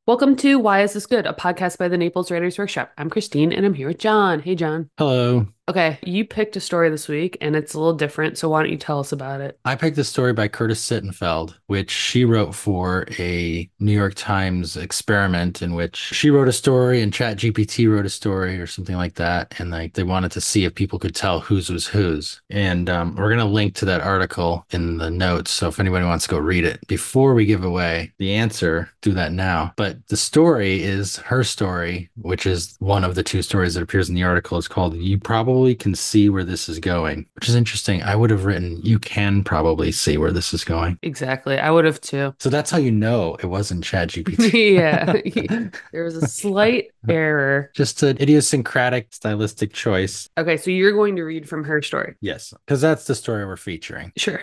Welcome to Why Is This Good, a podcast by the Naples Writers Workshop. I'm Christine and I'm here with John. Hey, John. Hello. Okay, you picked a story this week and it's a little different, so why don't you tell us about it? I picked this story by Curtis Sittenfeld, which she wrote for a New York Times experiment in which she wrote a story and ChatGPT wrote a story or something like that. And like they wanted to see if people could tell whose was whose. And we're going to link to that article in the notes. So if anybody wants to go read it before we give away the answer, do that now. But the story is her story, which is one of the two stories that appears in the article. It's called You Probably Can See Where This Is Going, which is interesting. I would have written You Can Probably See Where This Is Going. Exactly. I would have too. So that's how you know it wasn't ChatGPT. Yeah. There was a slight error. Just an idiosyncratic stylistic choice. Okay, so you're going to read from her story. Yes, because that's the story we're featuring. Sure.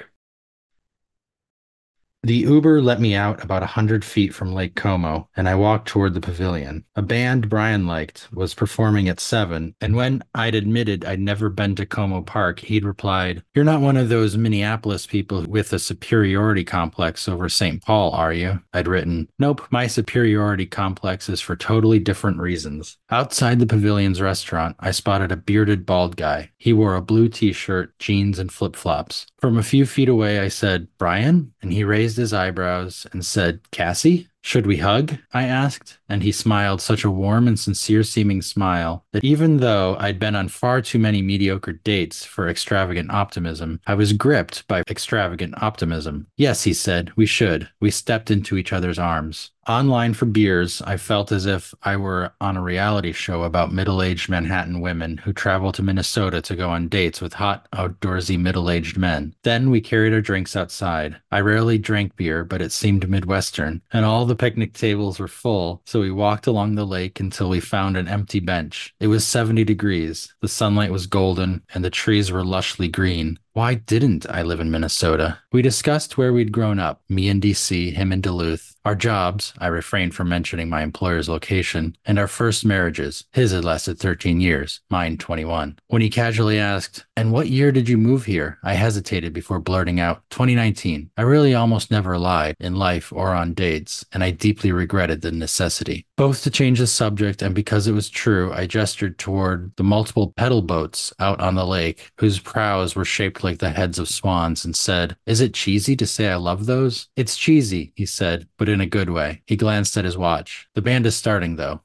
The Uber let me out about 100 feet from Lake Como, and I walked toward the pavilion. A band Brian liked was performing at 7, and when I'd admitted I'd never been to Como Park, he'd replied, "You're not one of those Minneapolis people with a superiority complex over St. Paul, are you?" I'd written, "Nope, my superiority complex is for totally different reasons." Outside the pavilion's restaurant, I spotted a bearded bald guy. He wore a blue t-shirt, jeans, and flip-flops. From a few feet away, I said, "Brian?" And he raised his eyebrows and said, "Cassie? Should we hug?" I asked, and he smiled such a warm and sincere seeming smile that even though I'd been on far too many mediocre dates for extravagant optimism, I was gripped by extravagant optimism. "Yes," he said, "we should." We stepped into each other's arms. Online for beers, I felt as if I were on a reality show about middle-aged Manhattan women who travel to Minnesota to go on dates with hot, outdoorsy middle-aged men. Then we carried our drinks outside. I rarely drank beer, but it seemed Midwestern, and all the picnic tables were full, so we walked along the lake until we found an empty bench. It was 70 degrees. The sunlight was golden, and the trees were lushly green. Why didn't I live in Minnesota? We discussed where we'd grown up, me in DC, him in Duluth, our jobs, I refrained from mentioning my employer's location, and our first marriages. His had lasted 13 years, mine 21. When he casually asked, "And what year did you move here?" I hesitated before blurting out, "2019. I really almost never lied, in life or on dates, and I deeply regretted the necessity." Both to change the subject and because it was true, I gestured toward the multiple pedal boats out on the lake, whose prows were shaped like the heads of swans, and said, "Is it cheesy to say I love those?" "It's cheesy," he said, "but in a good way." He glanced at his watch. "The band is starting, though."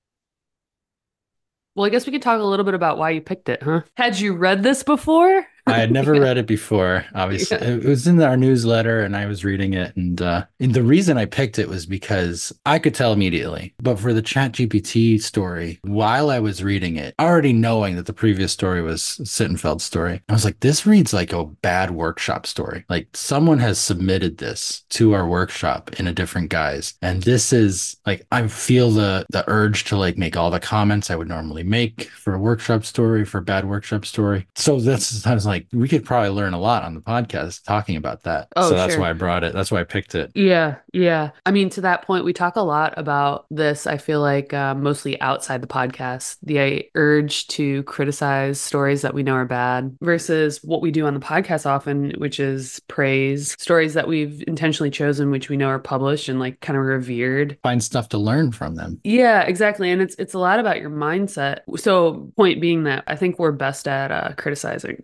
Well, I guess we could talk a little bit about why you picked it, huh? Had you read this before? I had never Yeah. read it before. Obviously, Yeah. it was in our newsletter, and I was reading it. And the reason I picked it was because I could tell immediately. But for the ChatGPT story, while I was reading it, already knowing that the previous story was Sittenfeld's story, I was like, this reads like a bad workshop story. Like someone has submitted this to our workshop in a different guise, and this is like I feel the urge to like make all the comments I would normally make for a workshop story, for a bad workshop story. So that's I was like, we could probably learn a lot on the podcast talking about that. Oh, So that's sure. why I brought it. That's why I picked it. Yeah, yeah. I mean, to that point, we talk a lot about this. I feel like mostly outside the podcast, the urge to criticize stories that we know are bad versus what we do on the podcast often, which is praise stories that we've intentionally chosen, which we know are published and like kind of revered. Find stuff to learn from them. Yeah, exactly. And it's a lot about your mindset. So, point being that I think we're best at criticizing,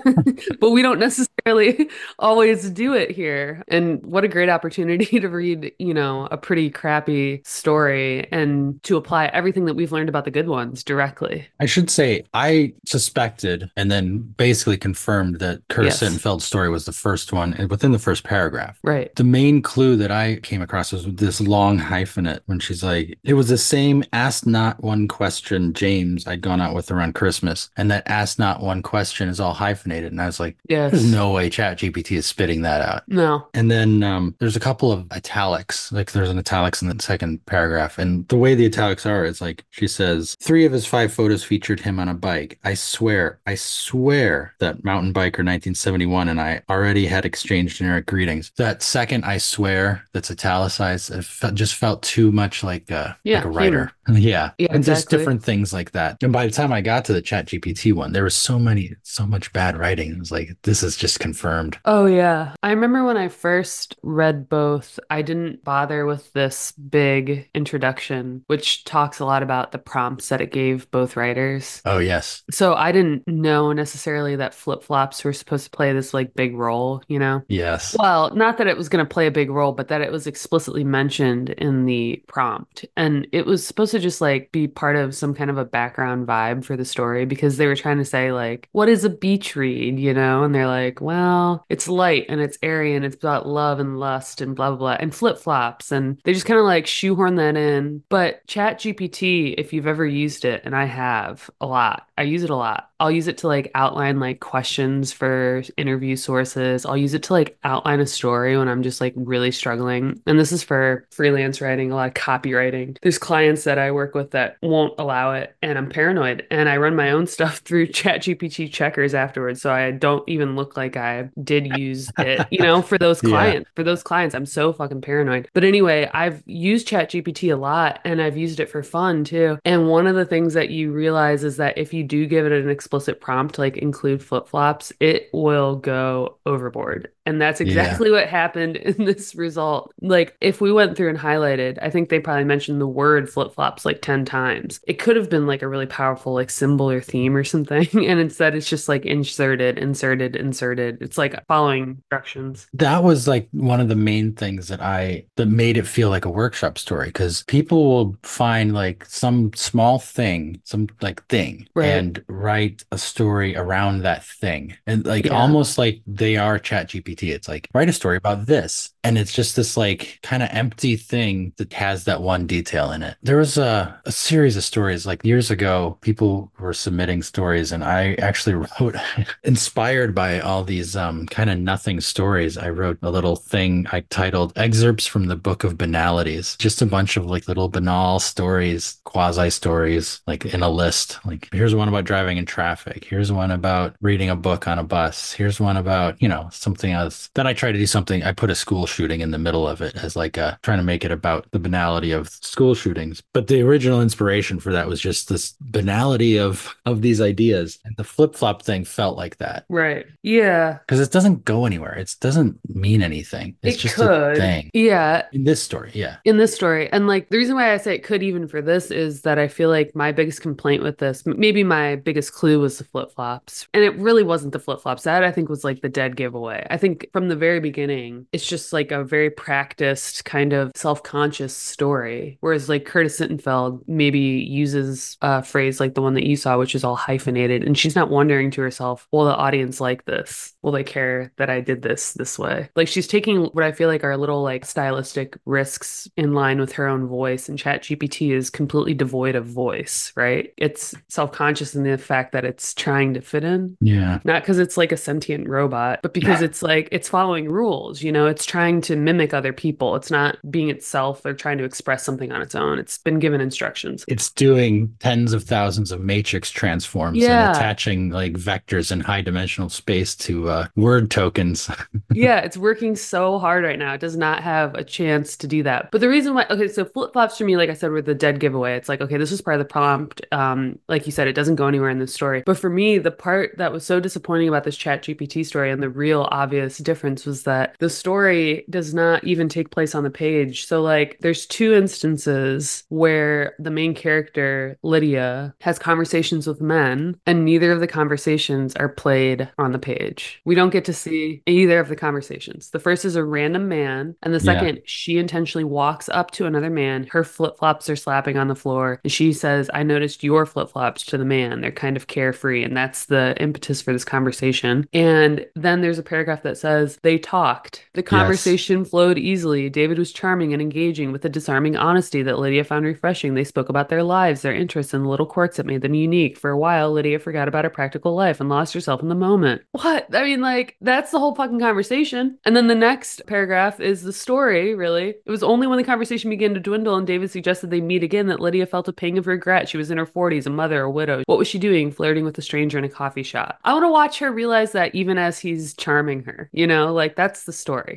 but we don't necessarily always do it here. And what a great opportunity to read, a pretty crappy story and to apply everything that we've learned about the good ones directly. I should say I suspected and then basically confirmed that Curtis Yes, Sittenfeld's story was the first one and within the first paragraph. right. The main clue that I came across was this long hyphenate when she's like, "It was the same ask not one question James I'd gone out with around Christmas. And that ask not one question is all hyphenated." And I was like, there's Yes. no way ChatGPT is spitting that out. No. And then there's a couple of italics, like there's an italics in the second paragraph. And the way the italics are, it's like she says, "Three of his 5 photos featured him on a bike. I swear that mountain biker 1971 and I already had exchanged generic greetings." That second, "I swear," that's italicized, just felt too much like Yeah, a humor. writer. Yeah. Yeah, And just exactly. different things like that. And by the time I got to the ChatGPT one, there was so much bad writing. It was like, this is just confirmed. Oh, yeah. I remember when I first read both, I didn't bother with this big introduction, which talks a lot about the prompts that it gave both writers. Oh, yes. So I didn't know necessarily that flip-flops were supposed to play this like big role, you know? Yes. Well, not that it was going to play a big role, but that it was explicitly mentioned in the prompt. And it was supposed to just like be part of some kind of a background vibe for the story because they were trying to say, like, what is a beach read, you know? And they're like, well, it's light and it's airy and it's about love and lust and blah, blah, blah, and flip-flops. And they just kind of like shoehorn that in. But ChatGPT, if you've ever used it, and I have a lot, I use it a lot. I'll use it to like outline like questions for interview sources. I'll use it to like outline a story when I'm just like really struggling. And this is for freelance writing, a lot of copywriting. There's clients that I work with that won't allow it, and I'm paranoid. And I run my own stuff through ChatGPT checkers afterwards, so I don't even look like I did use it, you know, for those Yeah. clients. For those clients, I'm so fucking paranoid. But anyway, I've used ChatGPT a lot, and I've used it for fun too. And one of the things that you realize is that if you do give it an explicit prompt, like include flip-flops, it will go overboard. And that's Yeah. exactly what happened in this result. Like, if we went through and highlighted, I think they probably mentioned the word flip-flops like 10 times. It could have been like a really powerful like symbol or theme or something. And instead it's just like inserted, inserted, inserted. It's like following instructions. That was like one of the main things that made it feel like a workshop story because people will find like some small thing, some like thing, Right. and write a story around that thing. And like Yeah. almost like they are ChatGPT. It's like, write a story about this. And it's just this like kind of empty thing that has that one detail in it. There was a series of stories like years ago, people were submitting stories, and I actually wrote, inspired by all these kind of nothing stories. I wrote a little thing I titled Excerpts from the Book of Banalities, just a bunch of like little banal stories, quasi stories, like in a list. Like, here's one about driving in traffic. Here's one about reading a book on a bus. Here's one about, something else. Then I try to do something. I put a school shooting in the middle of it as like trying to make it about the banality of school shootings. But the original inspiration for that was just this banality of these ideas. And the flip-flop thing felt like that Right. Yeah. because it doesn't go anywhere. It doesn't mean anything. It's It just a could. thing. Yeah. In this story, yeah. In this story. And like the reason why I say it could even for this is that I feel like my biggest complaint with this, maybe my biggest clue was the flip-flops. And it really wasn't the flip-flops. That I think was like the dead giveaway. I think from the very beginning, it's just like a very practiced kind of self-conscious story. Whereas like Curtis Sittenfeld maybe uses a phrase like the one that you saw, which is all hyphenated. And she's not wondering to herself, will the audience like this? Will they care that I did this way? Like she's taking what I feel like are little like stylistic risks in line with her own voice, and ChatGPT is completely devoid of voice, right? It's self-conscious in the fact that it's trying to fit in, Yeah. not because it's like a sentient robot, but because it's like it's following rules, it's trying to mimic other people. It's not being itself or trying to express something on its own. It's been given instructions. It's doing tens of thousands of matrix transforms and Yeah. attaching like vectors in high dimensional space to word tokens. Yeah, it's working so hard right now. It does not have a chance to do that. But the reason why, okay, so flip-flops for me, like I said, were the dead giveaway. It's like, okay, this was part of the prompt. Like you said, it doesn't go anywhere in this story. But for me, the part that was so disappointing about this ChatGPT story and the real obvious difference was that the story does not even take place on the page. So like there's two instances where the main character, Lydia, has conversations with men, and neither of the conversations are played on the page. We don't get to see either of the conversations. The first is a random man, and the Yeah. second, she intentionally walks up to another man. Her flip-flops are slapping on the floor, and she says, I noticed your flip-flops to the man. They're kind of carefree, and that's the impetus for this conversation. And then there's a paragraph that says, they talked. The Yes. conversation flowed easily. David was charming and engaging with a disarming honesty that Lydia found refreshing. They spoke about their lives, their interests, and the little quirks that made them unique. For a while, Lydia forgot about her practical life and lost herself in the moment. What? I mean, like, that's the whole fucking conversation. And then the next paragraph is the story, really. It was only when the conversation began to dwindle and David suggested they meet again that Lydia felt a pang of regret. She was in her 40s, a mother, a widow. What was she doing? Flirting with a stranger in a coffee shop. I want to watch her realize that even as he's charming her, like that's the story. That's the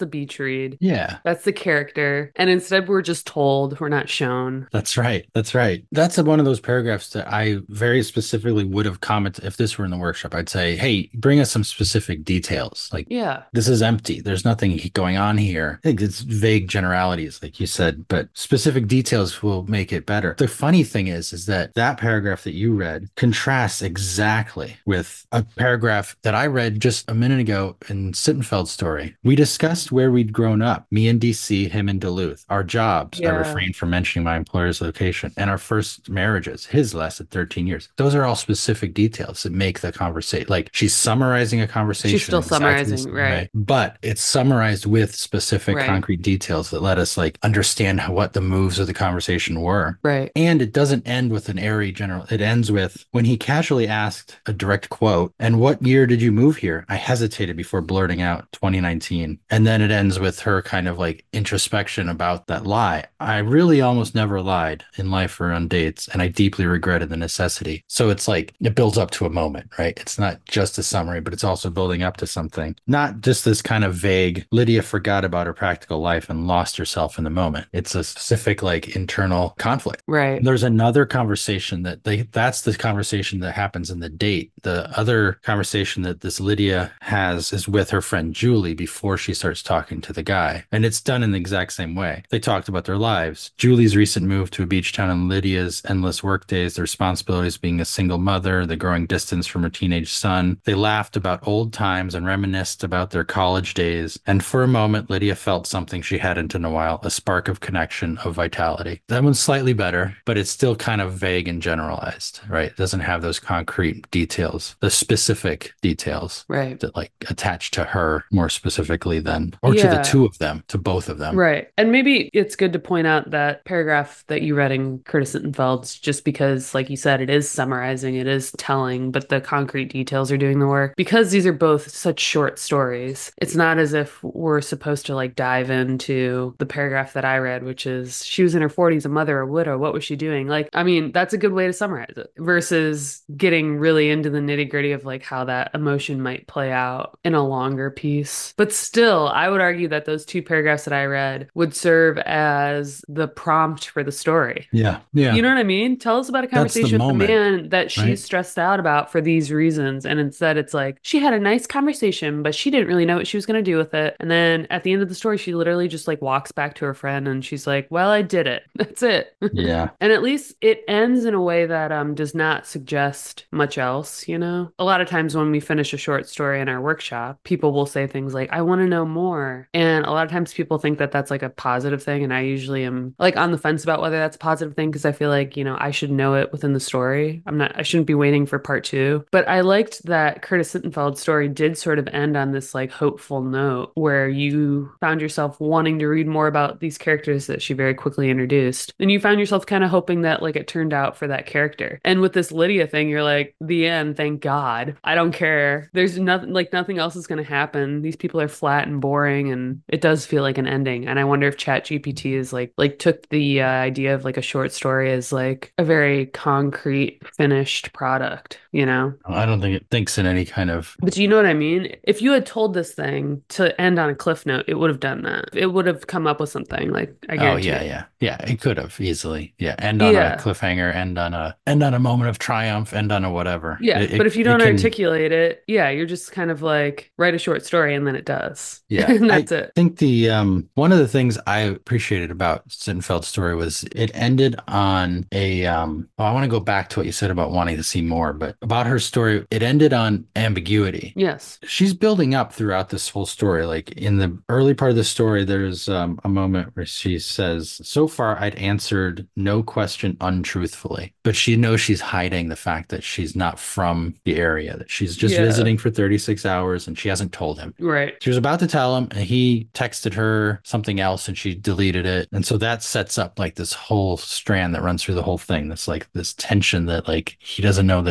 the beach read. Yeah. That's the character. And instead, we're just told, we're not shown. That's right. That's right. That's one of those paragraphs that I very specifically would have commented if this were in the workshop. I'd say, hey, bring us some specific details. Like, Yeah. this is empty. There's nothing going on here. I think it's vague generalities, like you said, but specific details will make it better. The funny thing is that that paragraph that you read contrasts exactly with a paragraph that I read just a minute ago in Sittenfeld's story. We discussed where we'd grown up, me in DC, him in Duluth, our jobs. I Yeah. refrained from mentioning my employer's location, and our first marriages. His lasted 13 years. Those are all specific details that make the conversation, like she's summarizing a conversation. She's still exactly the summarizing, same right? way, but it's summarized with specific Right. concrete details that let us like understand what the moves of the conversation were. Right. And it doesn't end with an airy general. It ends with when he casually asked a direct quote, "And what year did you move here?" I hesitated before blurting out 2019. And then it ends with her kind of like introspection about that lie. I really almost never lied in life or on dates, and I deeply regretted the necessity. So it's like it builds up to a moment, right? It's not just a summary, but it's also building up to something. Not just this kind of vague, Lydia forgot about her practical life and lost herself in the moment. It's a specific like internal conflict. Right. There's another conversation that's the conversation that happens in the date. The other conversation that this Lydia has is with her friend Julie before she starts talking to the guy. And it's done in the exact same way. They talked about their lives. Julie's recent move to a beach town and Lydia's endless work days, the responsibilities being a single mother, the growing distance from her teenage son. They laughed about old times and reminisced about their college days. And for a moment, Lydia felt something she hadn't in a while, a spark of connection, of vitality. That one's slightly better, but it's still kind of vague and generalized, right? It doesn't have those concrete details, the specific details Right. that like attach to her more specifically than, or to the Yeah. two of them, to both of them. Right. And maybe it's good to point out that paragraph that you read in Curtis Sittenfeld's, just because, like you said, it is summarizing, it is telling, but the concrete details are doing the work. Because these are both such short stories, it's not as if we're supposed to like dive into the paragraph that I read, which is she was in her 40s, a mother, a widow. What was she doing? Like, I mean, that's a good way to summarize it versus getting really into the nitty gritty of like how that emotion might play out in a longer piece. But still, I would argue that those two paragraphs that I read would serve as the prompt for the story. Yeah. Yeah. You know what I mean? Tell us about a That's the conversation with the moment, man that she's right? stressed out about for these reasons. And instead, it's like, she had a nice conversation, but she didn't really know what she was going to do with it. And then at the end of the story, she literally just like walks back to her friend and she's like, well, I did it. That's it. Yeah. And at least it ends in a way that does not suggest much else, you know? A lot of times when we finish a short story in our workshop, people will say things like, I want to know more. And a lot of times people think that that's like a positive thing. And I usually am like on the fence about whether that's a positive thing because I feel like, you know, I should know it within the story. I shouldn't be waiting for part two. But I liked that Curtis Sittenfeld's story did sort of end on this like hopeful note where you found yourself wanting to read more about these characters that she very quickly introduced. And you found yourself kind of hoping that like it turned out for that character. And with this Lydia thing, you're like, the end, thank God. I don't care. There's nothing, like nothing else is going to happen. These people are flat and boring and it does feel like an ending. And I wonder if ChatGPT is like took the idea of like a short story as like a very concrete finished product, you know? I don't think it thinks in any kind of. But do you know what I mean? If you had told this thing to end on a cliff note, it would have done that. It would have come up with something like I Oh guarantee yeah, it. yeah, yeah. It could have easily. Yeah, end on a Yeah. cliffhanger, end on a moment of triumph, end on a whatever. Yeah, but if you don't can, articulate it, yeah, you're just kind of like write a short story and then it does. Yeah, And that's I it. think the one of the things I appreciated about Sittenfeld's story was it ended on a I want to go back to what you said about wanting to see more, but about her story, it ended on ambiguity. Yes. She's building up throughout this whole story. Like in the early part of the story, there's a moment where she says, so far I'd answered no question untruthfully, but she knows she's hiding the fact that she's not from the area, that she's just Yeah. visiting for 36 hours and she hasn't told him. Right. She was about to tell him and he texted her something else and she deleted it. And so that sets up like this whole strand that runs through the whole thing. That's like this tension that like he doesn't know that I'm just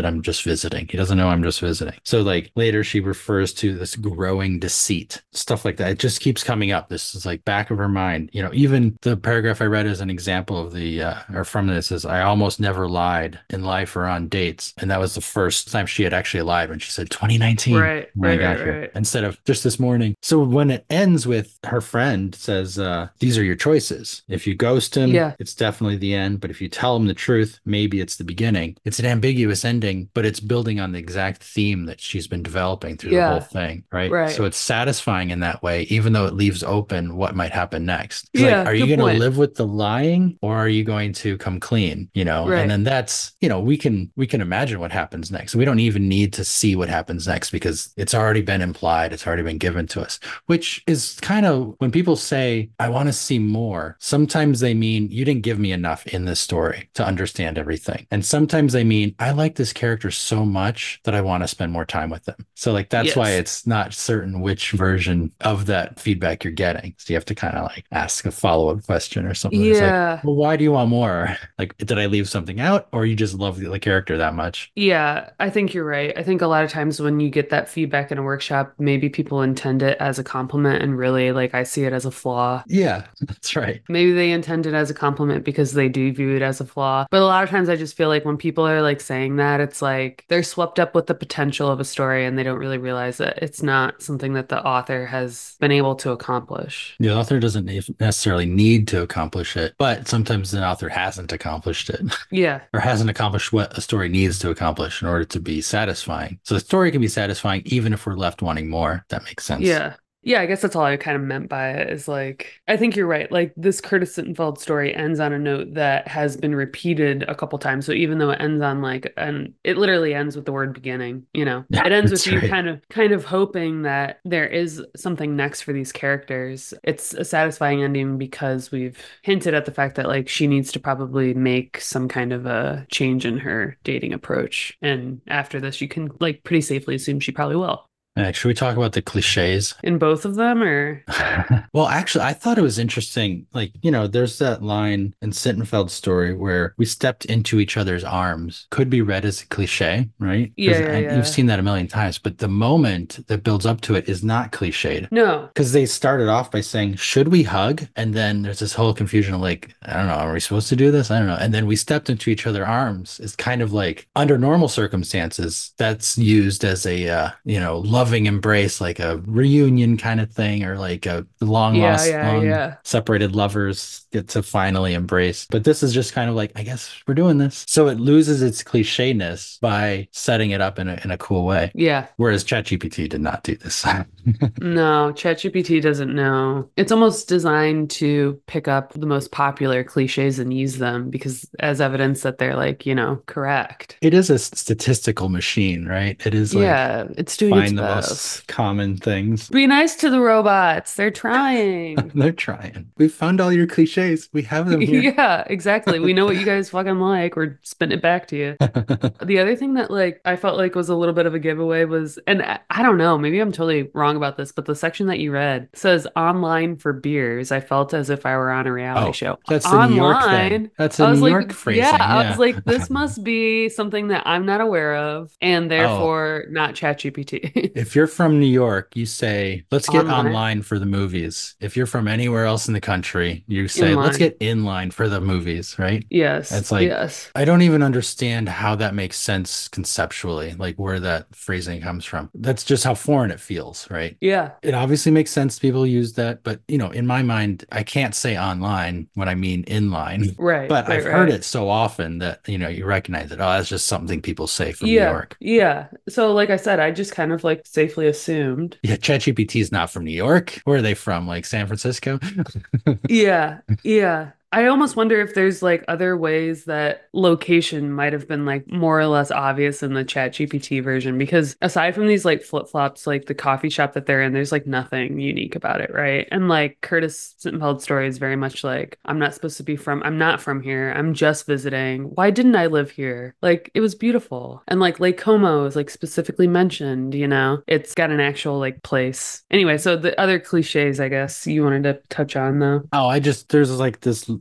visiting. He doesn't know I'm just visiting. So like later she refers to this growing deceit, stuff like that. It just keeps coming up. This is like back of her mind. Even the paragraph I read as an example of or from this is, I almost never lied in life or on dates. And that was the first time she had actually lied, when she said 2019 Right, when I right, got right, here, right. instead of just this morning. So when it ends with her friend says, these are your choices. If you ghost him, Yeah, it's definitely the end. But if you tell him the truth, maybe it's the beginning. It's an ambiguous ending, but it's building on the exact theme that she's been developing through the whole yeah, thing, right? So right. it's satisfying in that way, even though it leaves open what might happen next. It's like, Yeah, are you good going to point. live with the lying, or are you going to come clean? And Right. then that's, we can imagine what happens next. We don't even need to see what happens next, because it's already been implied, it's already been given to us, which is kind of, when people say, I want to see more, sometimes they mean you didn't give me enough in this story to understand everything. And sometimes they mean, I like this character so much that I want to spend more time with them. So like that's why Yes. it's not certain which version of that feedback you're getting. So you have to kind of like ask a follow-up question or something. It's like, Yeah. well, why do you want more? Like, did I leave something out, or you just love the character that much? Yeah, I think you're right. I think a lot of times when you get that feedback in a workshop, maybe people intend it as a compliment and really, like, I see it as a flaw. Yeah, that's right. Maybe they intend it as a compliment because they do view it as a flaw. But a lot of times I just feel like when people are like saying that, it's like they're swept up with the potential of a story and they don't really realize that it's not something that the author has been able to accomplish. The author doesn't necessarily need to accomplish it, but sometimes the author hasn't accomplished it Yeah. or hasn't accomplished what a story needs to accomplish in order to be satisfying. So the story can be satisfying even if we're left wanting more. If that makes sense. Yeah. Yeah, I guess that's all I kind of meant by it is like, I think you're right. Like, this Curtis Sittenfeld story ends on a note that has been repeated a couple times. So even though it ends on like, and it literally ends with the word beginning, Yeah, it ends with that's you right. kind of hoping that there is something next for these characters. It's a satisfying ending because we've hinted at the fact that like she needs to probably make some kind of a change in her dating approach. And after this, you can like pretty safely assume she probably will. Should we talk about the cliches? In both of them, or Well, actually, I thought it was interesting. Like, there's that line in Sittenfeld's story where we stepped into each other's arms. Could be read as a cliche, right? yeah, Because yeah, you've yeah. seen that a million times, but the moment that builds up to it is not cliched. No. Because they started off by saying, should we hug? And then there's this whole confusion of like, I don't know, are we supposed to do this? I don't know. And then we stepped into each other's arms is kind of like, under normal circumstances, that's used as a, loving embrace, like a reunion kind of thing, or like a Yeah, yeah, long yeah. separated lovers get to finally embrace. But this is just kind of like, I guess we're doing this. So it loses its clichéness by setting it up in a cool way. Yeah. Whereas ChatGPT did not do this. No, ChatGPT doesn't know. It's almost designed to pick up the most popular cliches and use them because as evidence that they're like, correct. It is a statistical machine, right? It is like Yeah, it's doing its find the best. most common things. Be nice to the robots. They're trying. They're trying. We found all your cliches. We have them here. Yeah, exactly. We know what you guys fucking like. We're spitting it back to you. The other thing that like I felt like was a little bit of a giveaway was, and I don't know, maybe I'm totally wrong about this, but the section that you read says online for beers. I felt as if I were on a reality Oh, show. that's the New York thing. Online. That's a I New was like, York yeah, phrasing. I was Yeah. like, this must be something that I'm not aware of and Oh, therefore not ChatGPT. if you're from New York, you say, let's get Online, online for the movies. If you're from anywhere else in the country, you say, let's inline. get in line for the movies, right? Yes, It's like, yes. I don't even understand how that makes sense conceptually, like where that phrasing comes from. That's just how foreign it feels, right? Yeah. It obviously makes sense people use that, but in my mind, I can't say online when I mean inline. Right, But right, I've heard right. it so often that you recognize it. Oh, that's just something people say from New Yeah, York. yeah. So like I said, I just kind of like safely assumed. Yeah, ChatGPT is not from New York. Where are they from? Like San Francisco? Yeah, yeah. I almost wonder if there's like other ways that location might have been like more or less obvious in the Chat GPT version because aside from these like flip-flops, like the coffee shop that they're in, there's like nothing unique about it, right? And like Curtis Sittenfeld's story is very much like, I'm not from here. I'm just visiting. Why didn't I live here? Like it was beautiful. And like Lake Como is like specifically mentioned, It's got an actual like place. Anyway, so the other cliches, I guess you wanted to touch on though. Oh, there's like this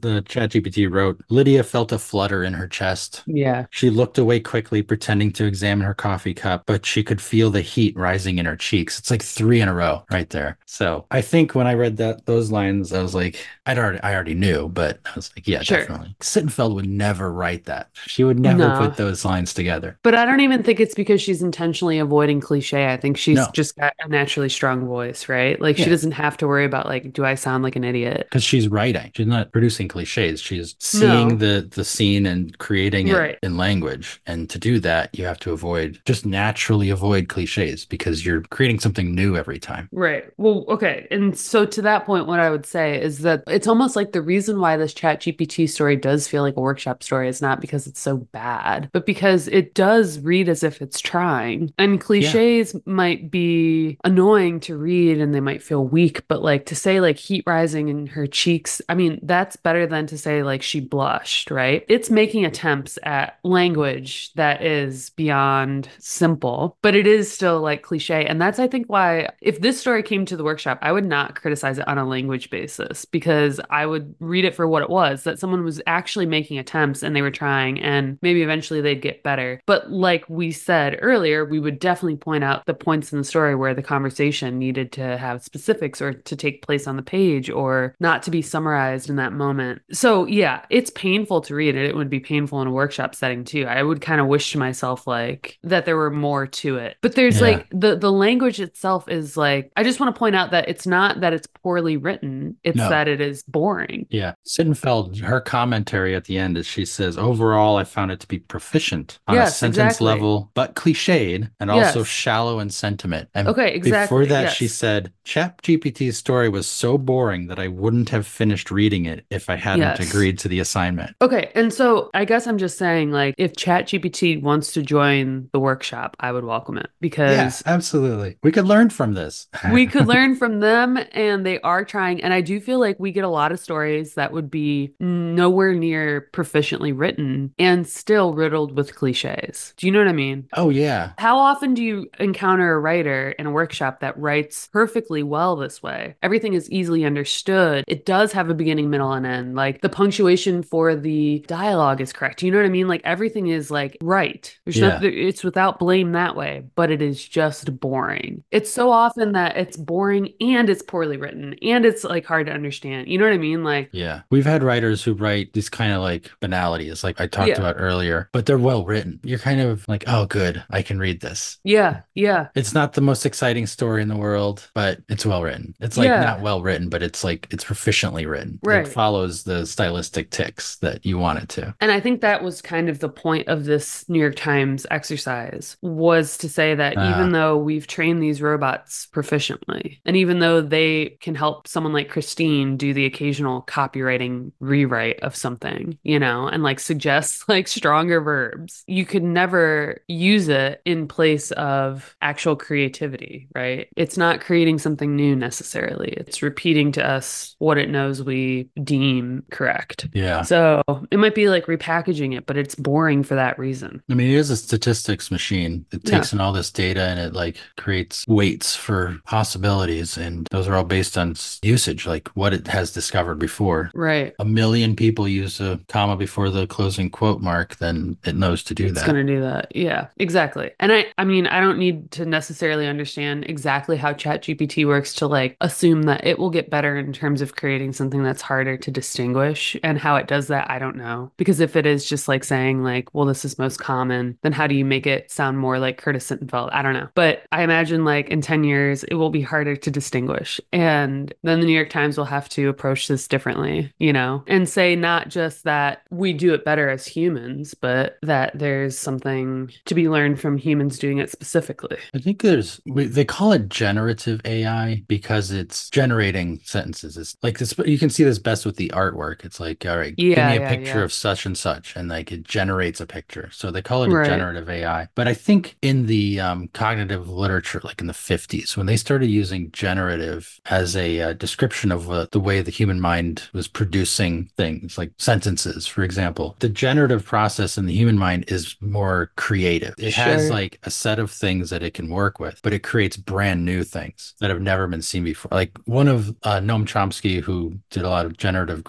the ChatGPT wrote, Lydia felt a flutter in her chest. Yeah. She looked away quickly, pretending to examine her coffee cup, but she could feel the heat rising in her cheeks. It's like three in a row right there. So I think when I read those lines, I was like, I already knew, but I was like, yeah, Sure. definitely. Sittenfeld would never write that. She would never No. put those lines together. But I don't even think it's because she's intentionally avoiding cliche. I think she's No. just got a naturally strong voice, right? Like she Yeah. doesn't have to worry about like, do I sound like an idiot? Because she's writing. She's not producing cliches. She's seeing No. the scene and creating it Right. in language. And to do that, you have to just naturally avoid cliches because you're creating something new every time. Right. Well, okay. And so to that point, what I would say is that it's almost like the reason why this Chat GPT story does feel like a workshop story is not because it's so bad, but because it does read as if it's trying. And Yeah. cliches might be annoying to read and they might feel weak, but like to say like heat rising in her cheeks, I mean, that's better than to say like she blushed, right? It's making attempts at language that is beyond simple, but it is still like cliche. And that's, I think, why if this story came to the workshop, I would not criticize it on a language basis because I would read it for what it was, that someone was actually making attempts and they were trying, and maybe eventually they'd get better. But like we said earlier, we would definitely point out the points in the story where the conversation needed to have specifics or to take place on the page or not to be summarized in that moment. So yeah, it's painful to read it. It would be painful in a workshop setting too. I would kind of wish to myself like that there were more to it. But there's Yeah. like the language itself is like, I just want to point out that it's not that it's poorly written, it's No. that it is boring. Yeah. Sittenfeld, her commentary at the end is she says, overall, I found it to be proficient on a Yes, sentence exactly. level, but cliched and also Yes. shallow in sentiment. And Okay, before exactly. that, she Yes. said, ChatGPT's story was so boring that I wouldn't have finished reading it if I hadn't Yes. agreed to the assignment. Okay, and so I guess I'm just saying, like, if ChatGPT wants to join the workshop, I would welcome it Yeah, because absolutely. We could learn from this. we could learn from them and they are trying. And I do feel like we get a lot of stories that would be nowhere near proficiently written and still riddled with cliches. Do you know what I mean? Oh, yeah. How often do you encounter a writer in a workshop that writes perfectly well this way? Everything is easily understood. It does have a beginning, middle, and end. Like the punctuation for the dialogue is correct. You know what I mean? Like everything is like right. There's Yeah. nothing, it's without blame that way, but it is just boring. It's so often that it's boring and it's poorly written and it's like hard to understand. You know what I mean? Like, Yeah. We've had writers who write these kind of like banalities, like I talked yeah, about earlier, but they're well written. You're kind of like, oh, good, I can read this. yeah, yeah, It's not the most exciting story in the world, but it's well written. It's like not yeah, well written, but it's like it's proficiently written. It right. follows the stylistic ticks that you want it to. And I think that was kind of the point of this New York Times exercise was to say that even Uh, though we've trained these robots proficiently, and even though they can help someone like Christine do the occasional copywriting rewrite of something, you know, and like suggest like stronger verbs, you could never use it in place of actual creativity, right? It's not creating something new necessarily. It's repeating to us what it knows we deem correct. yeah. So it might be like repackaging it, but it's boring for that reason. I mean, it is a statistics machine. It Yeah. takes in all this data and it like creates weights for possibilities. And those are all based on usage, like what it has discovered before. Right. A million people use a comma before the closing quote mark, then it knows to do It's that. going to do that. Yeah, exactly. And I mean, I don't need to necessarily understand exactly how ChatGPT works to like assume that it will get better in terms of creating something that's harder to distinguish. And how it does that, I don't know. Because if it is just like saying like, well, this is most common, then how do you make it sound more like Curtis Sittenfeld? I don't know. But I imagine like in 10 years, it will be harder to distinguish. And then the New York Times will have to approach this differently, you know, and say not just that we do it better as humans, but that there's something to be learned from humans doing it specifically. I think they call it generative AI because it's generating sentences. It's like this, you can see this best with the artwork. It's like, all right, give Yeah, me a yeah, picture yeah. of such and such, and like it generates a picture. So they call it a Right. generative AI. But I think in the cognitive literature, like in the 50s, when they started using generative as a description of the way the human mind was producing things, like sentences, for example, the generative process in the human mind is more creative. It has Sure. like a set of things that it can work with, but it creates brand new things that have never been seen before. Like one of Noam Chomsky, who did a lot of generative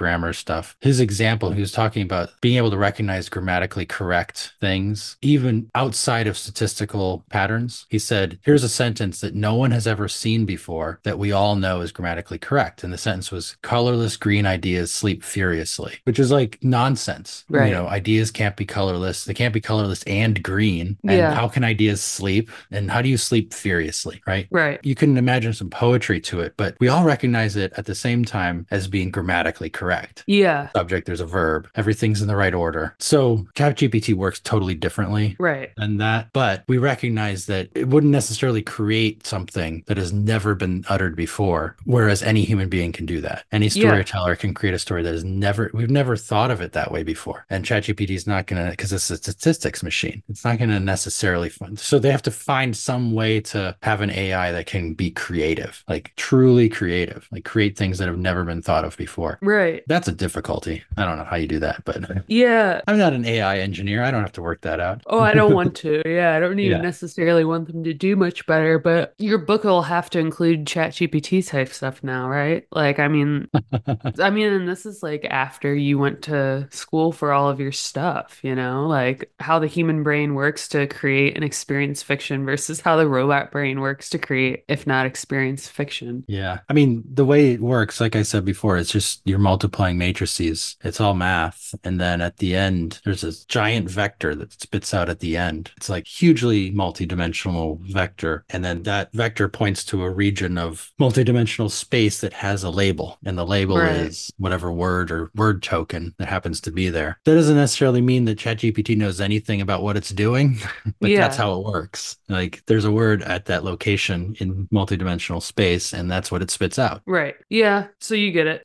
grammar stuff. His example, he was talking about being able to recognize grammatically correct things, even outside of statistical patterns. He said, here's a sentence that no one has ever seen before that we all know is grammatically correct. And the sentence was, colorless green ideas sleep furiously, which is like nonsense. You Right. know, ideas can't be colorless. They can't be colorless and green. And Yeah. how can ideas sleep? And how do you sleep furiously, right? Right. You can imagine some poetry to it, but we all recognize it at the same time as being grammatically correct. Yeah. Subject, there's a verb, everything's in the right order. So ChatGPT works totally differently Right. than that, but we recognize that it wouldn't necessarily create something that has never been uttered before, whereas any human being can do that. Any Yeah. storyteller can create a story that we've never thought of it that way before. And ChatGPT is not going to, because it's a statistics machine, it's not going to necessarily find. So they have to find some way to have an AI that can be creative, like truly creative, like create things that have never been thought of before. Right. That's a difficulty. I don't know how you do that, but Yeah. I'm not an AI engineer. I don't have to work that out. Oh, I don't want to. Yeah, I don't even Yeah. necessarily want them to do much better, but your book will have to include ChatGPT type stuff now, right? Like, and this is like after you went to school for all of your stuff, like how the human brain works to create an experience fiction versus how the robot brain works to create, if not experience fiction. Yeah. I mean, the way it works, like I said before, it's just you're multiplying matrices. It's all math. And then at the end, there's this giant vector that spits out at the end. It's like hugely multidimensional vector. And then that vector points to a region of multidimensional space that has a label. And the label Right. is whatever word or word token that happens to be there. That doesn't necessarily mean that ChatGPT knows anything about what it's doing, but that's Yeah. how it works. Like there's a word at that location in multidimensional space, and that's what it spits out. Right. Yeah. So you get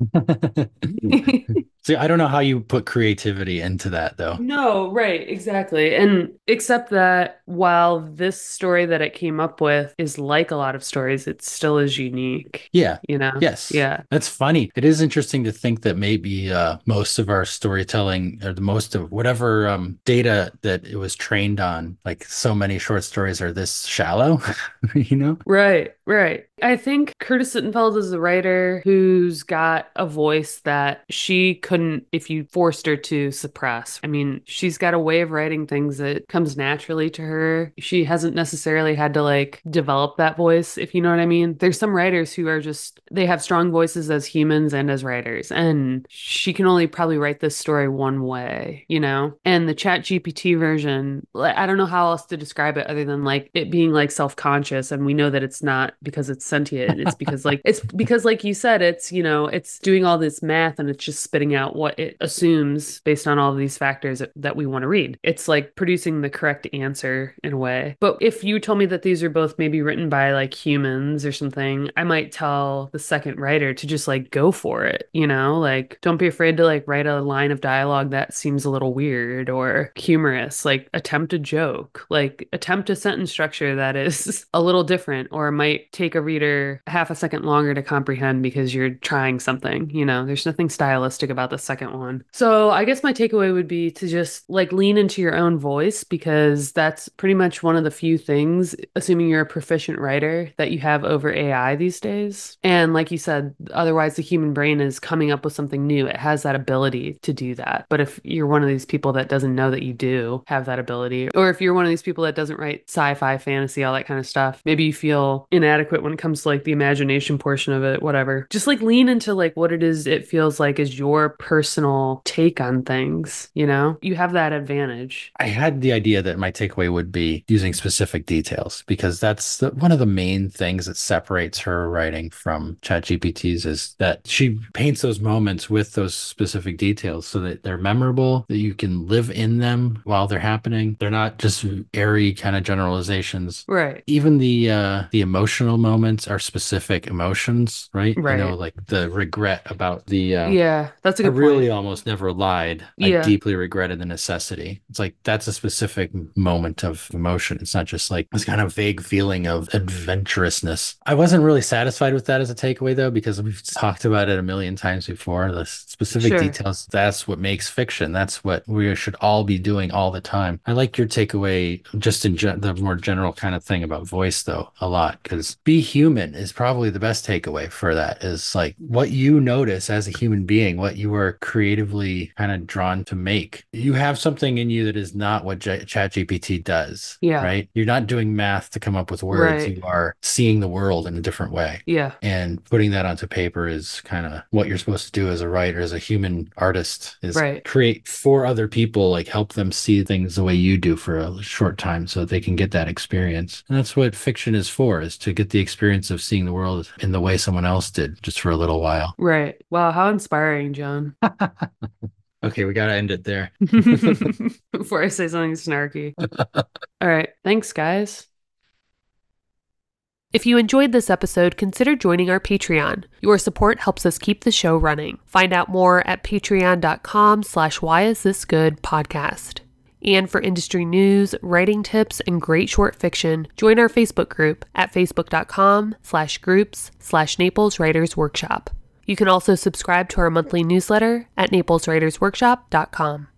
it. See, I don't know how you put creativity into that though. No, right, exactly. And except that while this story that it came up with is like a lot of stories, it still is unique, Yeah. you know? Yes. Yeah. That's funny. It is interesting to think that maybe most of our storytelling or the most of whatever data that it was trained on, like so many short stories are this shallow, you know? Right, right. I think Curtis Sittenfeld is a writer who's got a voice that she couldn't, if you forced her to, suppress. I mean, she's got a way of writing things that comes naturally to her. She hasn't necessarily had to like develop that voice, if you know what I mean. There's some writers who are just, they have strong voices as humans and as writers, and she can only probably write this story one way, you know? And the Chat GPT version, I don't know how else to describe it other than like it being like self-conscious, and we know that it's not because it's sentient. It's because like you said, it's doing all this math and it's just spitting out what it assumes based on all of these factors that we want to read. It's like producing the correct answer in a way. But if you told me that these are both maybe written by like humans or something, I might tell the second writer to just like go for it, like don't be afraid to like write a line of dialogue that seems a little weird or humorous, like attempt a joke, like attempt a sentence structure that is a little different or might take a reader half a second longer to comprehend because you're trying something, there's nothing stylistic about the second one. So I guess my takeaway would be to just like lean into your own voice, because that's pretty much one of the few things, assuming you're a proficient writer, that you have over AI these days. And like you said, otherwise the human brain is coming up with something new. It has that ability to do that. But if you're one of these people that doesn't know that you do have that ability, or if you're one of these people that doesn't write sci-fi, fantasy, all that kind of stuff, maybe you feel inadequate when it comes to like the imagination portion of it, whatever. Just like lean into like what it is it feels like is your personal take on things, You have that advantage. I had the idea that my takeaway would be using specific details because that's one of the main things that separates her writing from ChatGPT's is that she paints those moments with those specific details so that they're memorable, that you can live in them while they're happening. They're not just airy kind of generalizations. Right. Even the emotional moments are specific emotions, right? Right. Like the regret about the Yeah, that's a I good really point. almost never lied. I Yeah. deeply regretted the necessity. It's like that's a specific moment of emotion. It's not just like this kind of vague feeling of adventurousness. I wasn't really satisfied with that as a takeaway though, because we've talked about it a million times before. The specific Sure. details, that's what makes fiction. That's what we should all be doing all the time. I like your takeaway just in the more general kind of thing about voice though, a lot, because just be human is probably the best takeaway for that, is like what you notice as a human being, what you are creatively kind of drawn to make. You have something in you that is not what ChatGPT does. Yeah. Right. You're not doing math to come up with words. Right. You are seeing the world in a different way. Yeah. And putting that onto paper is kind of what you're supposed to do as a writer, as a human artist, is Right. create for other people, like help them see things the way you do for a short time so that they can get that experience. And that's what fiction is for, is to get the experience of seeing the world in the way someone else did just for a little while. Right. Wow, how inspiring, John. Okay, we got to end it there. Before I say something snarky. All right. Thanks, guys. If you enjoyed this episode, consider joining our Patreon. Your support helps us keep the show running. Find out more at patreon.com/whyisthisgoodpodcast. And for industry news, writing tips, and great short fiction, join our Facebook group at facebook.com/groups/Naples Writers Workshop. You can also subscribe to our monthly newsletter at napleswritersworkshop.com.